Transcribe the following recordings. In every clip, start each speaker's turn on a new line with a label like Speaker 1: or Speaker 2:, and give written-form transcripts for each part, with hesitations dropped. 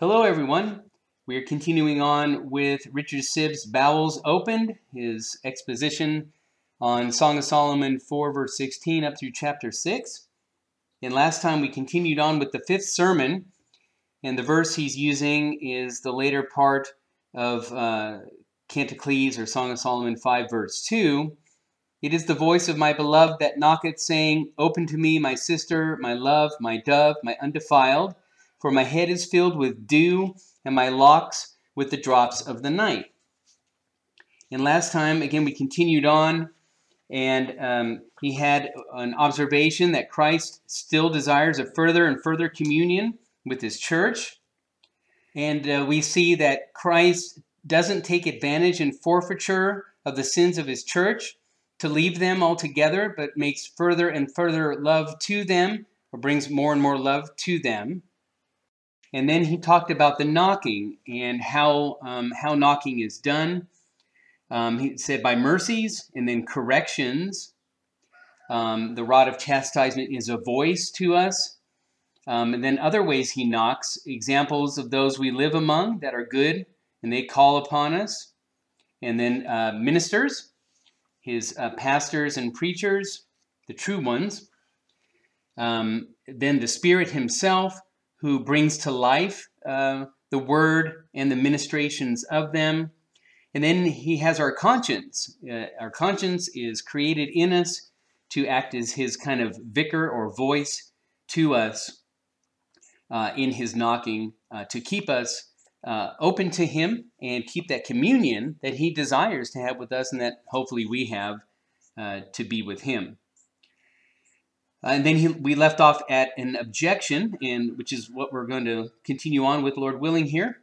Speaker 1: Hello, everyone. We are continuing on with Richard Sibb's Bowels Opened, his exposition on Song of Solomon 4, verse 16 up through chapter 6. And last time we continued on with the fifth sermon, and the verse he's using is the later part of Canticles or Song of Solomon 5, verse 2. It is the voice of my beloved that knocketh, saying, Open to me, my sister, my love, my dove, my undefiled. For my head is filled with dew, and my locks with the drops of the night. And last time, again, we continued on, and he had an observation that Christ still desires a further and further communion with his church. And we see that Christ doesn't take advantage and forfeiture of the sins of his church to leave them altogether, but makes further and further love to them, or brings more and more love to them. And then he talked about the knocking and how knocking is done. He said by mercies and then corrections. The rod of chastisement is a voice to us. And then other ways he knocks, examples of those we live among that are good and they call upon us. And then ministers, his pastors and preachers, the true ones. Then the Spirit himself, who brings to life the word and the ministrations of them. And then he has our conscience. Our conscience is created in us to act as his kind of vicar or voice to us in his knocking, to keep us open to him and keep that communion that he desires to have with us and that hopefully we have to be with him. And then we left off at an objection, which is what we're going to continue on with, Lord willing, here.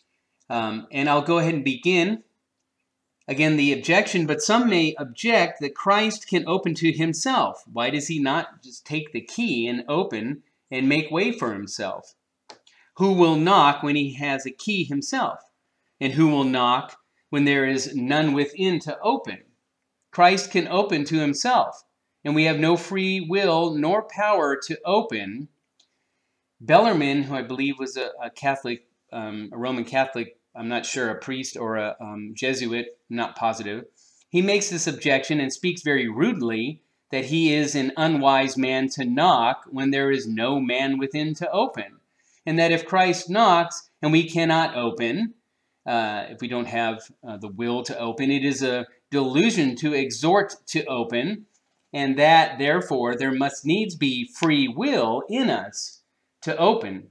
Speaker 1: And I'll go ahead and begin. Again, the objection, but some may object that Christ can open to himself. Why does he not just take the key and open and make way for himself? Who will knock when he has a key himself? And who will knock when there is none within to open? Christ can open to himself. And we have no free will nor power to open. Bellarmine, who I believe was a Catholic, a Roman Catholic, I'm not sure, a priest or a Jesuit, I'm not positive. He makes this objection and speaks very rudely that he is an unwise man to knock when there is no man within to open. And that if Christ knocks and we cannot open, if we don't have the will to open, it is a delusion to exhort to open. And that, therefore, there must needs be free will in us to open.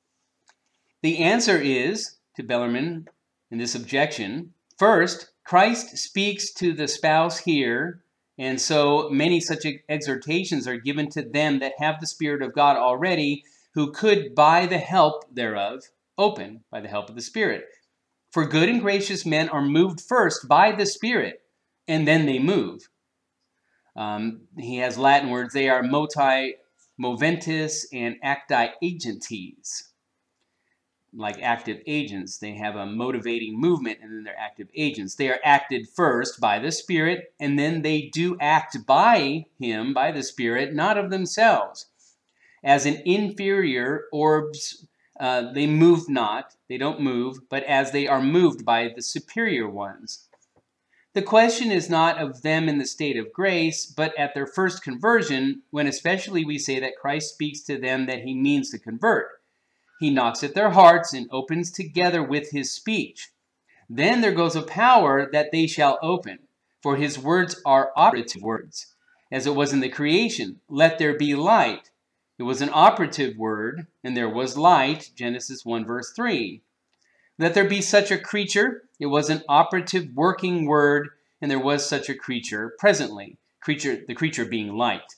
Speaker 1: The answer is, to Bellarmine, in this objection, first, Christ speaks to the spouse here, and so many such exhortations are given to them that have the Spirit of God already, who could, by the help thereof, open, by the help of the Spirit. For good and gracious men are moved first by the Spirit, and then they move. He has Latin words. They are moti moventis and acti agentes. Like active agents. They have a motivating movement and then they're active agents. They are acted first by the Spirit and then they do act by him, by the Spirit, not of themselves. As an inferior orbs, they move not, they don't move, but as they are moved by the superior ones. The question is not of them in the state of grace, but at their first conversion, when especially we say that Christ speaks to them that he means to convert. He knocks at their hearts and opens together with his speech. Then there goes a power that they shall open, for his words are operative words, as it was in the creation. Let there be light. It was an operative word, and there was light, Genesis 1 verse 3. Let there be such a creature. It was an operative working word, and there was such a creature presently. The creature being light.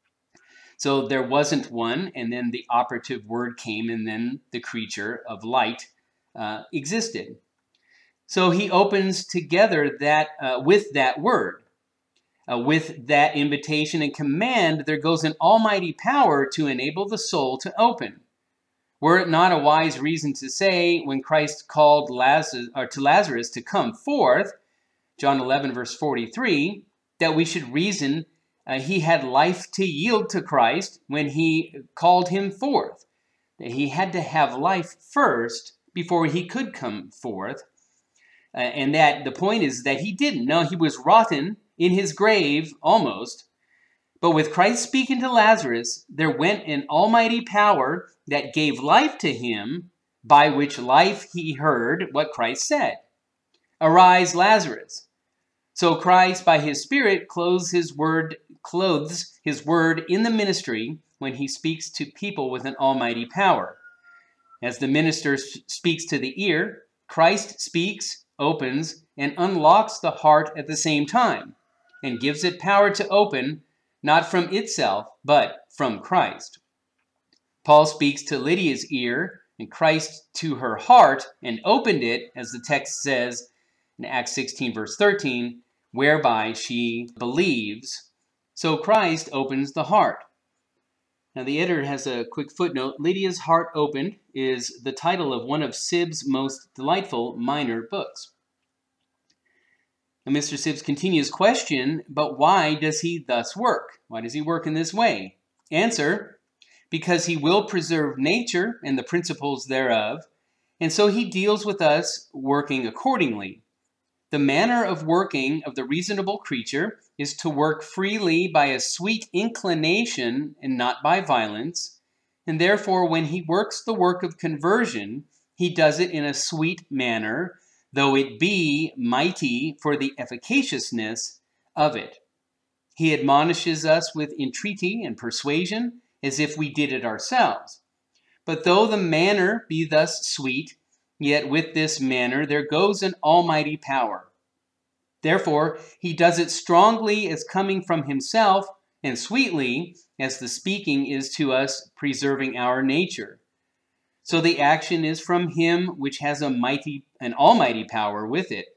Speaker 1: So there wasn't one, and then the operative word came, and then the creature of light existed. So he opens together that with that word. With that invitation and command, there goes an almighty power to enable the soul to open. Were it not a wise reason to say, when Christ called to Lazarus to come forth, John 11, verse 43, that we should reason he had life to yield to Christ when he called him forth. That he had to have life first before he could come forth. And that the point is that he didn't. No, he was rotten in his grave almost. But with Christ speaking to Lazarus, there went an almighty power that gave life to him, by which life he heard what Christ said. Arise, Lazarus. So Christ, by his Spirit, clothes his word in the ministry when he speaks to people with an almighty power. As the minister speaks to the ear, Christ speaks, opens, and unlocks the heart at the same time, and gives it power to open, not from itself, but from Christ. Paul speaks to Lydia's ear, and Christ to her heart, and opened it, as the text says in Acts 16, verse 13, whereby she believes. So Christ opens the heart. Now the editor has a quick footnote. Lydia's Heart Opened is the title of one of Sibbes' most delightful minor books. And Mr. Sibbes continues, question, but why does he thus work? Why does he work in this way? Answer, because he will preserve nature and the principles thereof, and so he deals with us working accordingly. The manner of working of the reasonable creature is to work freely by a sweet inclination and not by violence, and therefore when he works the work of conversion, he does it in a sweet manner, though it be mighty for the efficaciousness of it. He admonishes us with entreaty and persuasion, as if we did it ourselves. But though the manner be thus sweet, yet with this manner there goes an almighty power. Therefore, he does it strongly as coming from himself, and sweetly as the speaking is to us preserving our nature. So the action is from him which has an almighty power with it.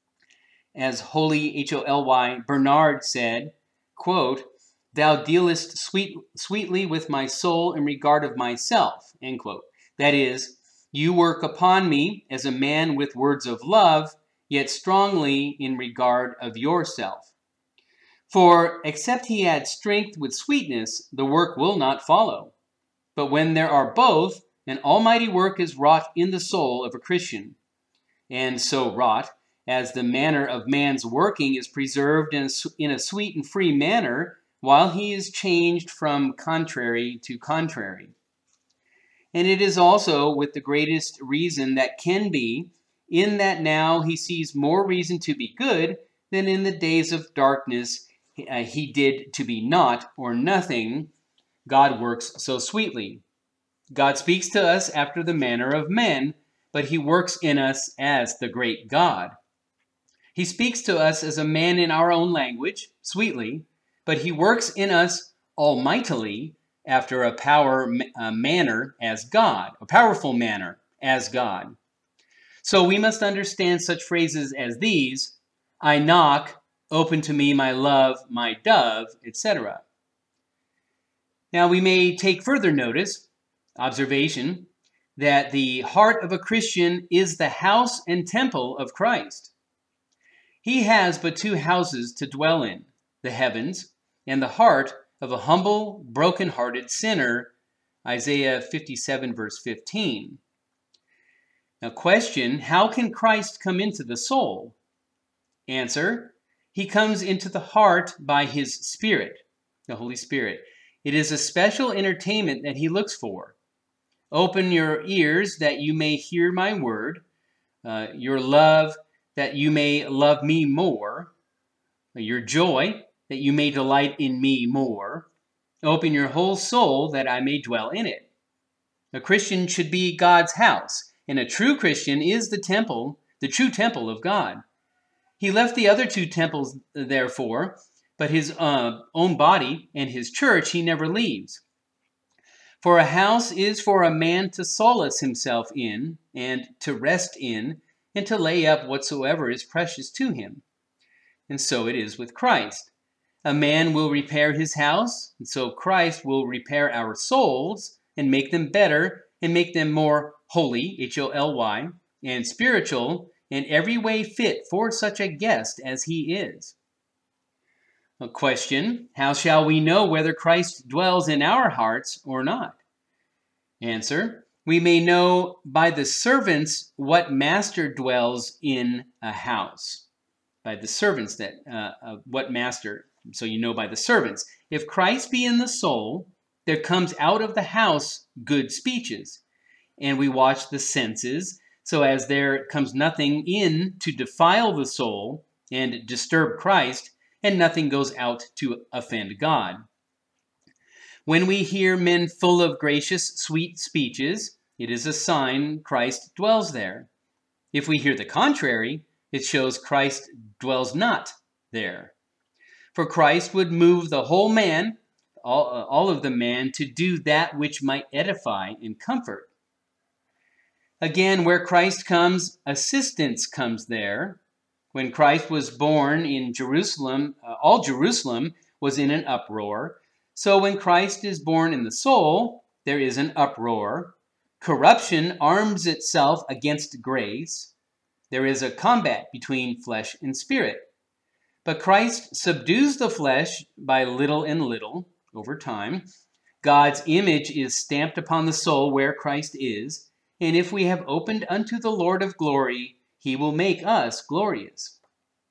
Speaker 1: As holy Holy Bernard said, quote, thou dealest sweetly with my soul in regard of myself, end quote. That is, you work upon me as a man with words of love, yet strongly in regard of yourself. For except he add strength with sweetness, the work will not follow. But when there are both, an almighty work is wrought in the soul of a Christian, and so wrought, as the manner of man's working is preserved in a sweet and free manner, while he is changed from contrary to contrary. And it is also with the greatest reason that can be, in that now he sees more reason to be good than in the days of darkness he did to be naught or nothing. God works so sweetly. God speaks to us after the manner of men, but he works in us as the great God. He speaks to us as a man in our own language, sweetly, but he works in us almightily after a manner as God, a powerful manner as God. So we must understand such phrases as these, I knock, open to me my love, my dove, etc. Now we may take further observation, that the heart of a Christian is the house and temple of Christ. He has but two houses to dwell in, the heavens and the heart of a humble, broken-hearted sinner, Isaiah 57, verse 15. Now question, how can Christ come into the soul? Answer, he comes into the heart by his Spirit, the Holy Spirit. It is a special entertainment that he looks for. Open your ears that you may hear my word, your love that you may love me more, your joy that you may delight in me more. Open your whole soul that I may dwell in it. A Christian should be God's house, and a true Christian is the temple, the true temple of God. He left the other two temples, therefore, but his own body and his church he never leaves. For a house is for a man to solace himself in, and to rest in, and to lay up whatsoever is precious to him. And so it is with Christ. A man will repair his house, and so Christ will repair our souls, and make them better, and make them more holy, Holy, and spiritual, in every way fit for such a guest as he is. A question, how shall we know whether Christ dwells in our hearts or not? Answer,
Speaker 2: We may know by the servants what master dwells in a house. By the servants what master. So you know by the servants. If Christ be in the soul, there comes out of the house good speeches. And we watch the senses, so as there comes nothing in to defile the soul and disturb Christ, and nothing goes out to offend God. When we hear men full of gracious, sweet speeches, it is a sign Christ dwells there. If we hear the contrary, it shows Christ dwells not there. For Christ would move the whole man, all of the man, to do that which might edify and comfort. Again, where Christ comes, assistance comes there. When Christ was born in Jerusalem, all Jerusalem was in an uproar. So when Christ is born in the soul, there is an uproar. Corruption arms itself against grace. There is a combat between flesh and spirit. But Christ subdues the flesh by little and little over time. God's image is stamped upon the soul where Christ is. And if we have opened unto the Lord of glory, he will make us glorious.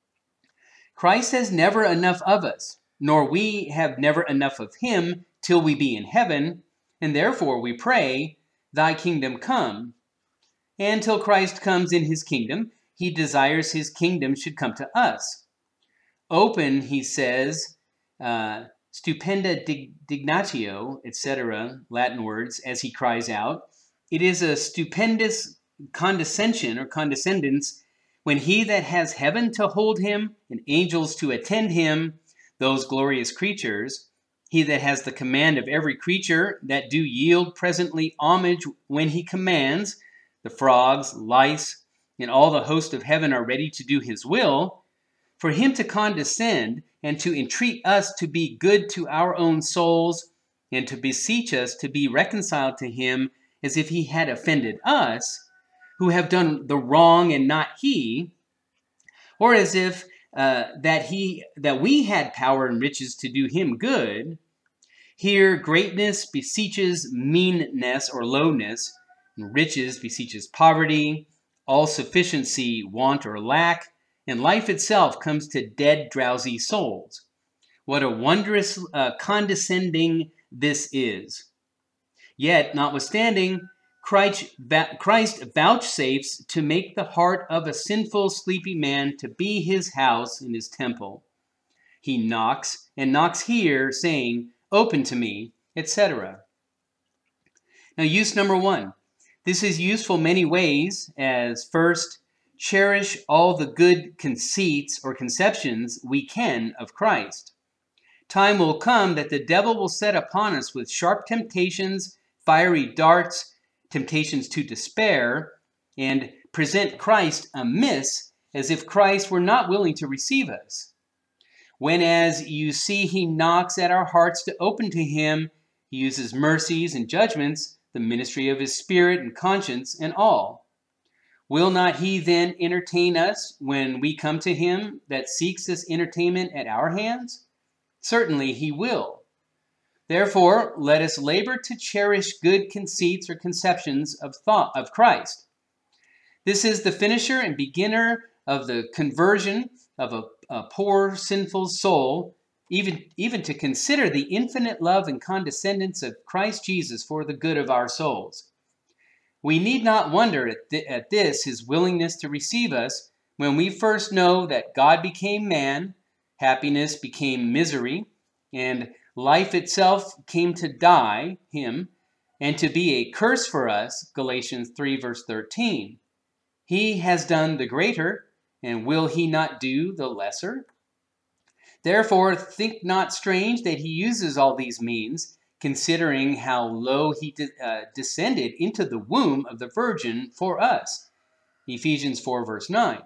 Speaker 2: Christ has never enough of us, nor we have never enough of him till we be in heaven, and therefore we pray, thy kingdom come. And till Christ comes in his kingdom, he desires his kingdom should come to us. Open, he says, stupenda dignatio, etc., Latin words, as he cries out. It is a stupendous condescension or condescendence when he that has heaven to hold him and angels to attend him, those glorious creatures, he that has the command of every creature that do yield presently homage when he commands, the frogs, lice, and all the host of heaven are ready to do his will, for him to condescend and to entreat us to be good to our own souls and to beseech us to be reconciled to him as if he had offended us, who have done the wrong and not he, or as if that we had power and riches to do him good. Here greatness beseeches meanness or lowness, and riches beseeches poverty, all sufficiency want or lack, and life itself comes to dead, drowsy souls. What a wondrous condescending this is. Yet, notwithstanding, Christ vouchsafes to make the heart of a sinful, sleepy man to be his house and his temple. He knocks, and knocks here, saying, open to me, etc. Now, use number 1. This is useful many ways, as first, cherish all the good conceits or conceptions we can of Christ. Time will come that the devil will set upon us with sharp temptations, fiery darts, temptations to despair, and present Christ amiss as if Christ were not willing to receive us. When, as you see, he knocks at our hearts to open to him, he uses mercies and judgments, the ministry of his spirit and conscience and all. Will not he then entertain us when we come to him that seeks this entertainment at our hands? Certainly he will. Therefore, let us labor to cherish good conceits or conceptions of thought of Christ. This is the finisher and beginner of the conversion of a poor, sinful soul, even to consider the infinite love and condescendence of Christ Jesus for the good of our souls. We need not wonder at this, his willingness to receive us, when we first know that God became man, happiness became misery, and life itself came to die, him, and to be a curse for us, Galatians 3 verse 13. He has done the greater, and will he not do the lesser? Therefore, think not strange that he uses all these means, considering how low he descended into the womb of the Virgin for us, Ephesians 4 verse 9.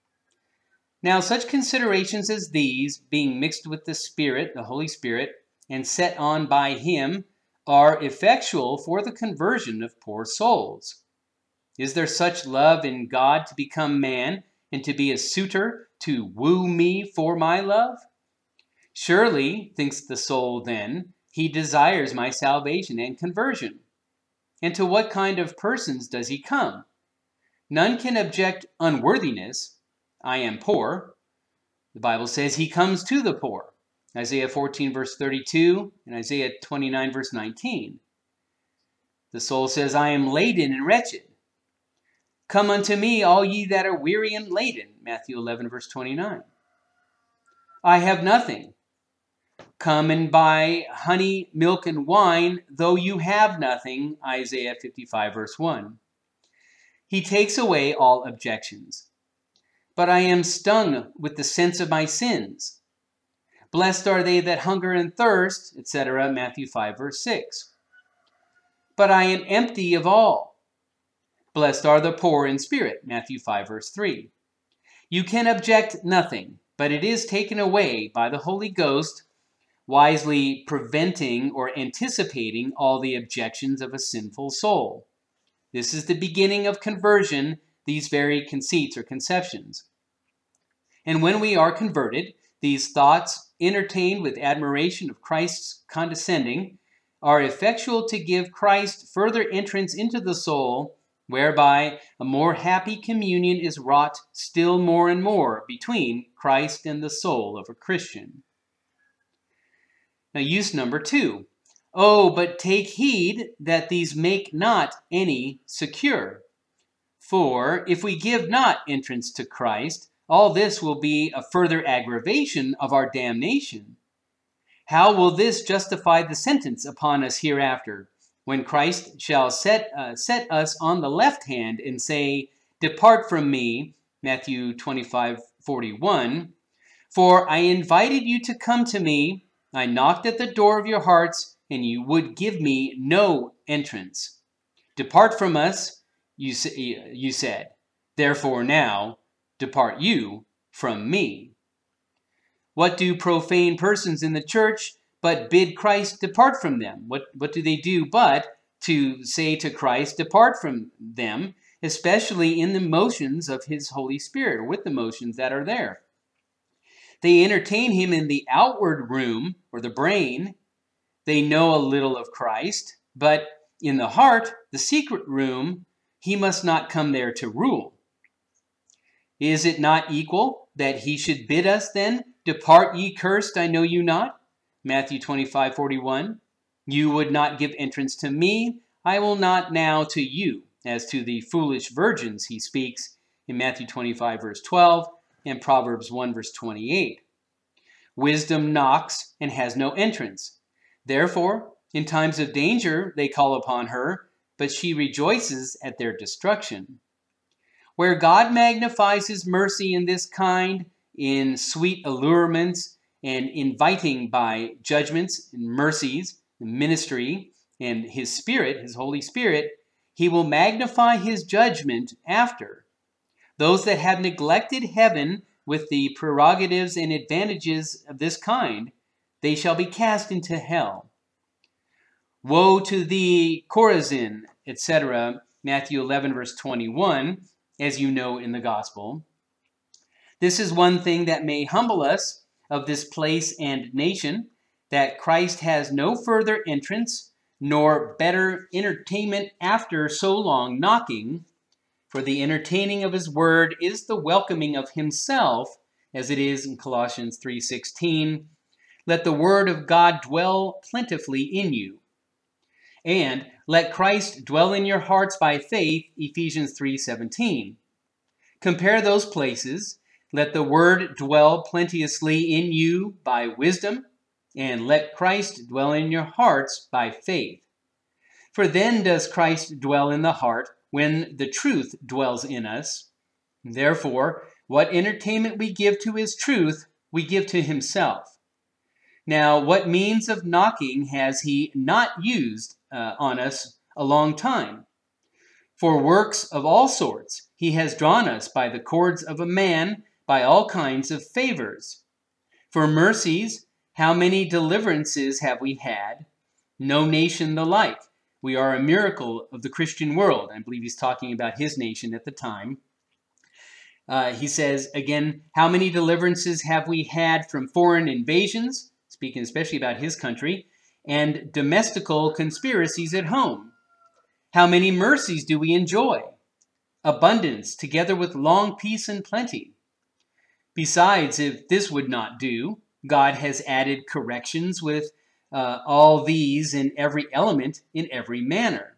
Speaker 2: Now, such considerations as these, being mixed with the Spirit, the Holy Spirit, and set on by him, are effectual for the conversion of poor souls. Is there such love in God to become man and to be a suitor to woo me for my love? Surely, thinks the soul then, he desires my salvation and conversion. And to what kind of persons does he come? None can object unworthiness. I am poor. The Bible says he comes to the poor. Isaiah 14, verse 32, and Isaiah 29, verse 19. The soul says, I am laden and wretched. Come unto me, all ye that are weary and laden. Matthew 11, verse 29. I have nothing. Come and buy honey, milk, and wine, though you have nothing. Isaiah 55, verse 1. He takes away all objections. But I am stung with the sense of my sins. Blessed are they that hunger and thirst, etc. Matthew 5, verse 6. But I am empty of all. Blessed are the poor in spirit. Matthew 5, verse 3. You can object nothing, but it is taken away by the Holy Ghost, wisely preventing or anticipating all the objections of a sinful soul. This is the beginning of conversion, these very conceits or conceptions. And when we are converted, these thoughts, entertained with admiration of Christ's condescending, are effectual to give Christ further entrance into the soul, whereby a more happy communion is wrought still more and more between Christ and the soul of a Christian. Now, use number 2. Oh, but take heed that these make not any secure. For if we give not entrance to Christ, all this will be a further aggravation of our damnation. How will this justify the sentence upon us hereafter, when Christ shall set us on the left hand and say, Depart from me, Matthew 25:41, for I invited you to come to me, I knocked at the door of your hearts, and you would give me no entrance. Depart from us, you said. Therefore now, depart you from me. What do profane persons in the church but bid Christ depart from them? What do they do but to say to Christ, depart from them, especially in the motions of his Holy Spirit, or with the motions that are there? They entertain him in the outward room, or the brain. They know a little of Christ, but in the heart, the secret room, he must not come there to rule. Is it not equal that he should bid us then, Depart ye cursed, I know you not? Matthew 25:41. You would not give entrance to me, I will not now to you. As to the foolish virgins, he speaks in Matthew 25, verse 12, and Proverbs 1, verse 28. Wisdom knocks and has no entrance. Therefore, in times of danger, they call upon her, but she rejoices at their destruction. Where God magnifies his mercy in this kind, in sweet allurements, and inviting by judgments and mercies, ministry, and his Spirit, his Holy Spirit, he will magnify his judgment after. Those that have neglected heaven with the prerogatives and advantages of this kind, they shall be cast into hell. Woe to thee, Chorazin, etc., Matthew 11, verse 21, as you know in the gospel. This is one thing that may humble us of this place and nation, that Christ has no further entrance, nor better entertainment after so long knocking. For the entertaining of his word is the welcoming of himself, as it is in Colossians 3:16. Let the word of God dwell plentifully in you. And let Christ dwell in your hearts by faith, Ephesians 3:17. Compare those places. Let the word dwell plenteously in you by wisdom, and let Christ dwell in your hearts by faith. For then does Christ dwell in the heart, when the truth dwells in us. Therefore, what entertainment we give to his truth, we give to himself. Now, what means of knocking has he not used on us a long time? For works of all sorts, he has drawn us by the cords of a man, by all kinds of favors. For mercies, how many deliverances have we had? No nation the like. We are a miracle of the Christian world. I believe he's talking about his nation at the time. He says, again, how many deliverances have we had from foreign invasions, speaking especially about his country, and domestical conspiracies at home? How many mercies do we enjoy? Abundance, together with long peace and plenty. Besides, if this would not do, God has added corrections with all these in every element, in every manner.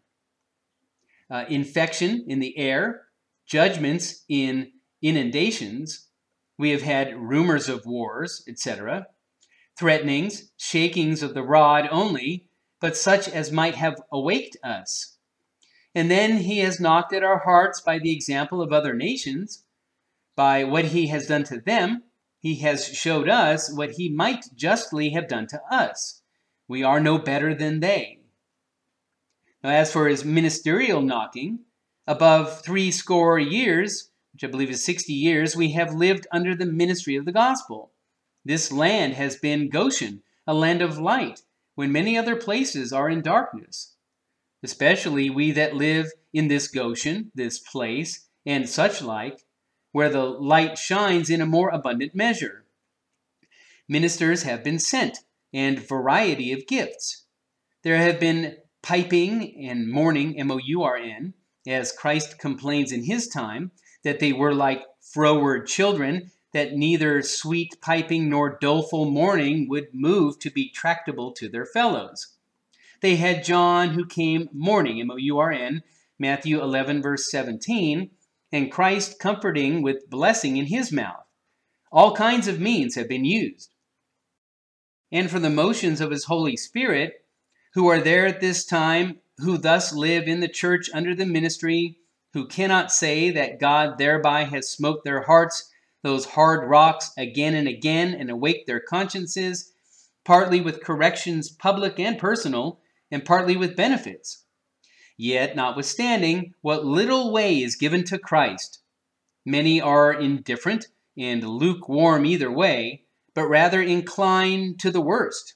Speaker 2: Infection in the air, judgments in inundations. We have had rumors of wars, etc. Threatenings, shakings of the rod only, but such as might have awaked us. And then he has knocked at our hearts by the example of other nations. By what he has done to them, he has showed us what he might justly have done to us. We are no better than they. Now, as for his ministerial knocking, above 60 years, which I believe is 60 years, we have lived under the ministry of the gospel. This land has been Goshen, a land of light, when many other places are in darkness. Especially we that live in this Goshen, this place, and such like, where the light shines in a more abundant measure. Ministers have been sent, and variety of gifts. There have been piping and mourning, M-O-U-R-N, as Christ complains in his time, that they were like froward children, that neither sweet piping nor doleful mourning would move to be tractable to their fellows. They had John who came mourning, M-O-U-R-N, Matthew 11, verse 17, and Christ comforting with blessing in his mouth. All kinds of means have been used. And for the motions of his Holy Spirit, who are there at this time, who thus live in the church under the ministry, who cannot say that God thereby has smote their hearts, those hard rocks, again and again, and awake their consciences, partly with corrections public and personal, and partly with benefits. Yet, notwithstanding, what little way is given to Christ, many are indifferent and lukewarm either way, but rather incline to the worst.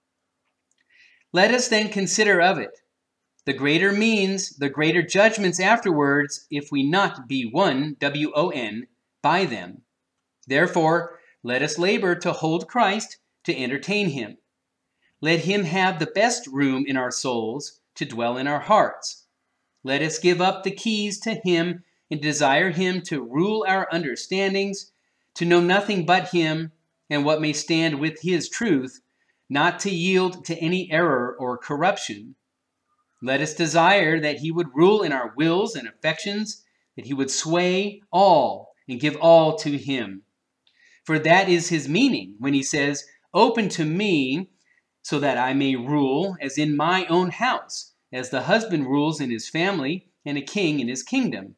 Speaker 2: Let us then consider of it. The greater means, the greater judgments afterwards, if we not be won, W-O-N, by them. Therefore, let us labor to hold Christ, to entertain him. Let him have the best room in our souls, to dwell in our hearts. Let us give up the keys to him and desire him to rule our understandings, to know nothing but him and what may stand with his truth, not to yield to any error or corruption. Let us desire that he would rule in our wills and affections, that he would sway all and give all to him. For that is his meaning when he says, "Open to me so that I may rule as in my own house, as the husband rules in his family and a king in his kingdom."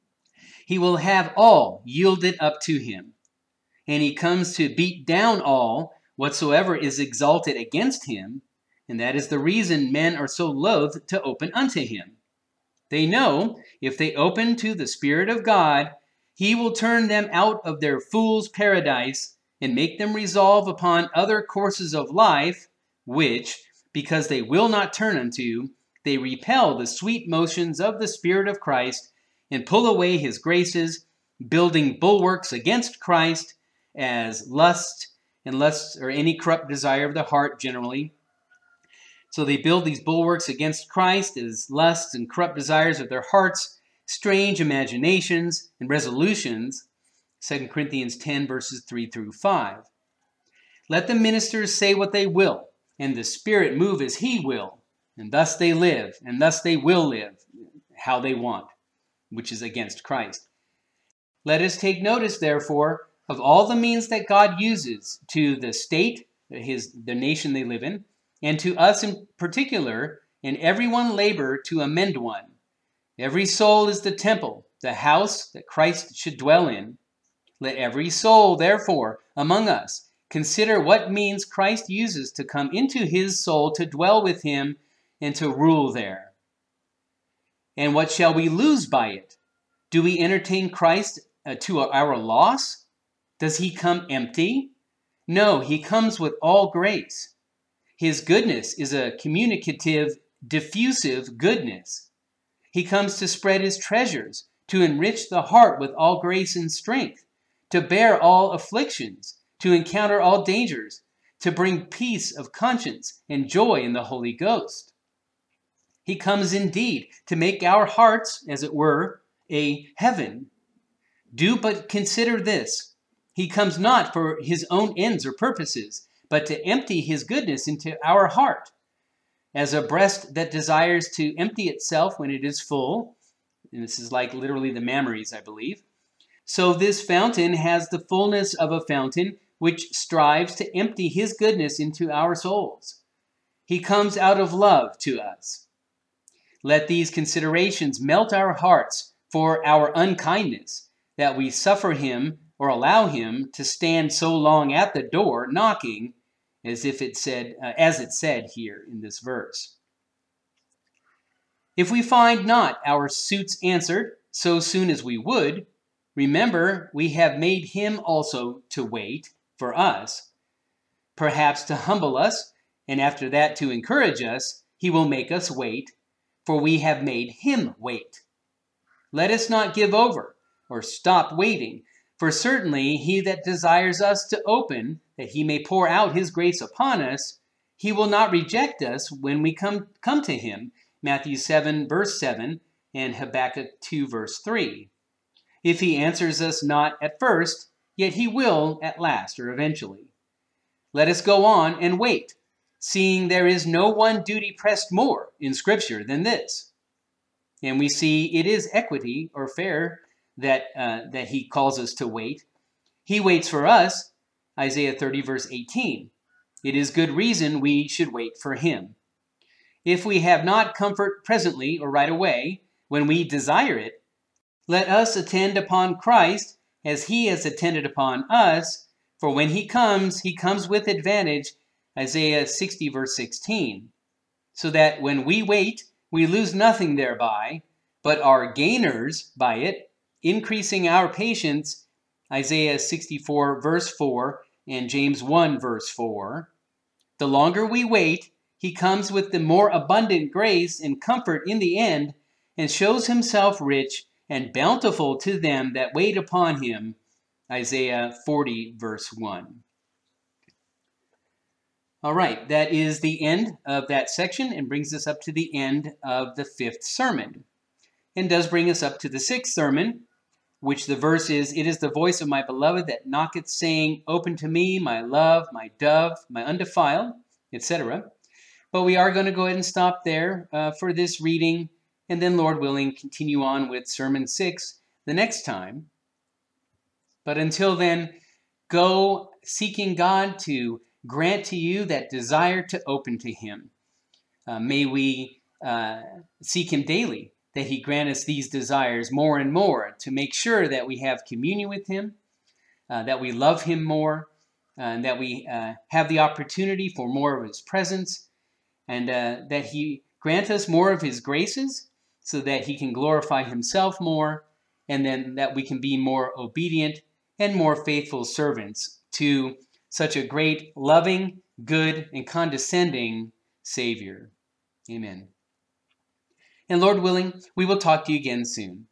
Speaker 2: He will have all yielded up to him. And he comes to beat down all whatsoever is exalted against him, and that is the reason men are so loath to open unto him. They know, if they open to the Spirit of God, he will turn them out of their fool's paradise and make them resolve upon other courses of life, which, because they will not turn unto, they repel the sweet motions of the Spirit of Christ and pull away his graces, building bulwarks against Christ, as lust, or any corrupt desire of the heart generally. So they build these bulwarks against Christ as lusts and corrupt desires of their hearts, strange imaginations and resolutions, 2 Corinthians 10, verses 3 through 5. Let the ministers say what they will, and the Spirit move as he will, and thus they live, and thus they will live, how they want, which is against Christ. Let us take notice, therefore, of all the means that God uses to the state, the nation they live in, and to us in particular, and everyone labor to amend one. Every soul is the temple, the house that Christ should dwell in. Let every soul, therefore, among us, consider what means Christ uses to come into his soul to dwell with him and to rule there. And what shall we lose by it? Do we entertain Christ to our loss? Does he come empty? No, he comes with all grace. His goodness is a communicative, diffusive goodness. He comes to spread his treasures, to enrich the heart with all grace and strength, to bear all afflictions, to encounter all dangers, to bring peace of conscience and joy in the Holy Ghost. He comes indeed to make our hearts, as it were, a heaven. Do but consider this. He comes not for his own ends or purposes, but to empty his goodness into our heart. As a breast that desires to empty itself when it is full, and this is like literally the mammaries, I believe, so this fountain has the fullness of a fountain which strives to empty his goodness into our souls. He comes out of love to us. Let these considerations melt our hearts for our unkindness, that we suffer him or allow him to stand so long at the door knocking, as it said here in this verse. If we find not our suits answered so soon as we would, remember we have made him also to wait for us, perhaps to humble us, and after that to encourage us. He will make us wait, for we have made him wait. Let us not give over or stop waiting, for certainly he that desires us to open, that he may pour out his grace upon us, he will not reject us when we come to him. Matthew 7, verse 7, and Habakkuk 2, verse 3. If he answers us not at first, yet he will at last or eventually. Let us go on and wait, seeing there is no one duty pressed more in Scripture than this. And we see it is equity or fair that he calls us to wait. He waits for us, Isaiah 30, verse 18. It is good reason we should wait for him. If we have not comfort presently or right away, when we desire it, let us attend upon Christ as he has attended upon us, for when he comes with advantage, Isaiah 60, verse 16, so that when we wait, we lose nothing thereby, but are gainers by it, increasing our patience, Isaiah 64, verse 4, and James 1, verse 4. The longer we wait, he comes with the more abundant grace and comfort in the end, and shows himself rich and bountiful to them that wait upon him, Isaiah 40, verse 1. All right, that is the end of that section and brings us up to the end of the 5th sermon. And does bring us up to the 6th sermon, which the verse is, "It is the voice of my beloved that knocketh, saying, Open to me, my love, my dove, my undefiled," etc. But we are going to go ahead and stop there for this reading, and then, Lord willing, continue on with Sermon 6 the next time. But until then, go seeking God to grant to you that desire to open to him. May we seek him daily, that he grant us these desires more and more, to make sure that we have communion with him, that we love him more, and that we have the opportunity for more of his presence, and that he grant us more of his graces so that he can glorify himself more, and then that we can be more obedient and more faithful servants to such a great, loving, good, and condescending Savior. Amen. And Lord willing, we will talk to you again soon.